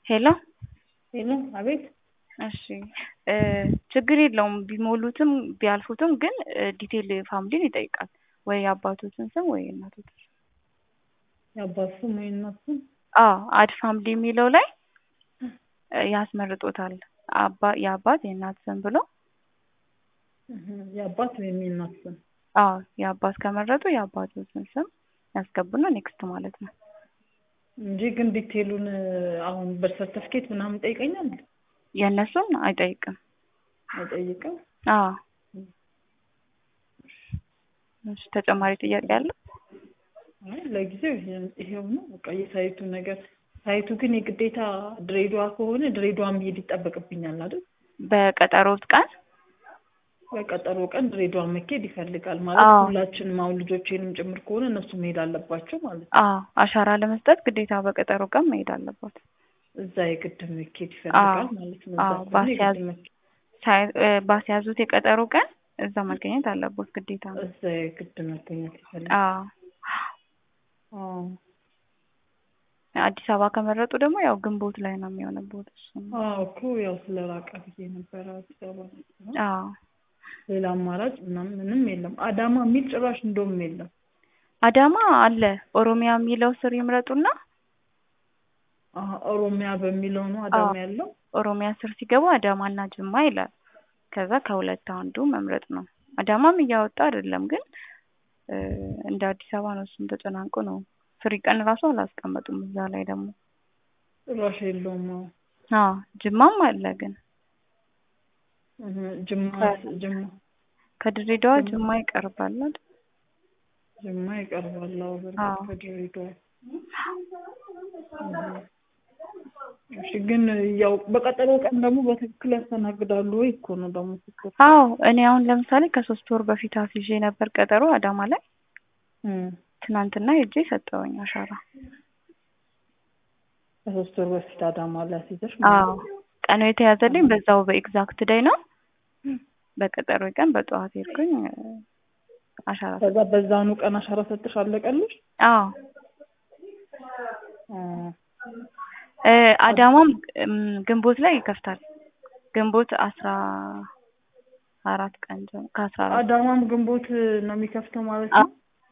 ሄሎ ሄሎ አቤት። እሺ ችግር የለውም ቢሞሉትም ቢያልፉትም ግን ዲቴል ፋሚሊን ይጠይቃል ወይ የአባቶትን ስም ወይ የእናቶትን ስም። የአባት ስም ወይ እናት ስም? አዎ አድ ፋሚሊ የሚለው ላይ ያስመርጦታል። የአባት የእናት ስም ብሎ የአባት ወይም የእናት ስም? አዎ የአባት ከመረጡ የአባቶትን ስም ያስገቡና ኔክስት ማለት ነው እንጂ ግን ዲቴሉን አሁን በርዝ ሰርተፍኬት ምናምን ጠይቀኛል? የእነሱን አይጠይቅም። አይጠይቅም? አዎ እሺ ተጨማሪ ጥያቄ አለ? አይ ለጊዜው ይሄው ነው በቃ የሳይቱ ነገር። ሳይቱ ግን የግዴታ ድሬዳዋ ከሆነ ድሬዳዋ መሄድ ይጠበቅብኛል አይደል? በቀጠሮት ቀን በቀጠሮ ቀን ድሬዳዋ መሄድ ይፈልጋል ማለት ሁላችንም አሁን ልጆቼንም ጭምር ከሆነ እነሱ መሄድ አለባቸው ማለት ነው። አዎ አሻራ ለመስጠት ግዴታ በቀጠሮ ቀን መሄድ አለባት። እዛ የግድ መሄድ ይፈልጋል ማለት ነው። ባስያዙት የቀጠሮ ቀን እዛ መገኘት አለበት ግዴታ ነው። እዛ የግድ መገኘት ይፈልጋል። አዎ አዲስ አበባ ከመረጡ ደግሞ ያው ግንቦት ላይ ነው የሚሆነው እሱ። አዎ እኮ ያው ስለራቀ ብዬ ነበር አዲስ አበባ። አዎ ሌላ አማራጭ ምንም የለም። አዳማ የሚል ጭራሽ እንደውም የለም። አዳማ አለ። ኦሮሚያ የሚለው ስር ይምረጡና ኦሮሚያ በሚለው ነው አዳማ ያለው። ኦሮሚያ ስር ሲገቡ አዳማና ጅማ ይላል። ከዛ ከሁለት አንዱ መምረጥ ነው። አዳማም እያወጣ አይደለም ግን እንደ አዲስ አበባ ነው እሱም ተጨናንቆ ነው። ፍሪ ቀን ራሱ አላስቀመጡም እዛ ላይ ደግሞ ጭራሽ የለውም። ጅማም አለ ግን ጅማ ከድሬዳዋ ጅማ ይቀርባል አይደል? ጅማ ይቀርባል ከድሬዳዋ። እሺ ግን ያው በቀጠሮ ቀን ደግሞ በትክክል ያስተናግዳሉ ወይ እኮ ነው ደግሞ ትክክል? አዎ እኔ አሁን ለምሳሌ ከ3 ወር በፊት አስይዤ ነበር ቀጠሮ አዳማ ላይ። ትናንትና ሄጄ ሰጠሁኝ አሻራ። ከ3 ወር በፊት አዳማ ላይ አስይዘሽ? አዎ ቀኑ የተያዘልኝ በዛው በኤግዛክት ዴይ ነው። በቀጠሮ ቀን በጠዋት ሄድኩኝ አሻራ። ከዛ በዛኑ ቀን አሻራ ሰጥሽ አለቀልሽ? አዎ አዳማም ግንቦት ላይ ይከፍታል። ግንቦት 14 ቀን ከ14 አዳማም ግንቦት ነው የሚከፍተው ማለት ነው?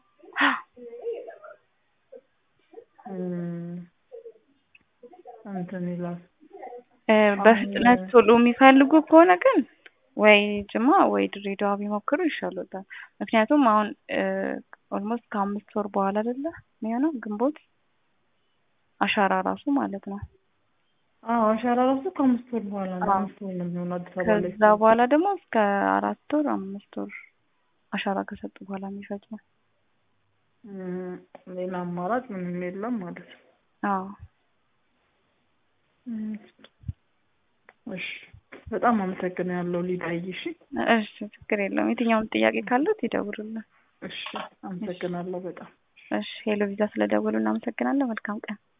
እንትን ይላል። በፍጥነት ቶሎ የሚፈልጉ ከሆነ ግን ወይ ጅማ ወይ ድሬዳዋ ቢሞክሩ ይሻላል። ምክንያቱም አሁን ኦልሞስት ከ5 ወር በኋላ አይደለ የሚሆነው ግንቦት አሻራ ራሱ ማለት ነው። አሻራ ራሱ ከ5 ወር በኋላ ነው። 5 ወር ነው የሚሆነው አዲስ አበባ ላይ። ከዛ በኋላ ደግሞ እስከ 4 ወር 5 ወር አሻራ ከሰጡ በኋላ የሚፈጅ ነው። ሌላ አማራጭ ምንም የለም ማለት ነው። አዎ እሺ በጣም አመሰግናለሁ ሊዳይ። እሺ ችግር የለውም። የትኛውም ጥያቄ ካሉት ይደውሉልን። እሺ አመሰግናለሁ በጣም። እሺ ሄሎ ቪዛ ስለደወሉ እናመሰግናለን። መልካም ቀን።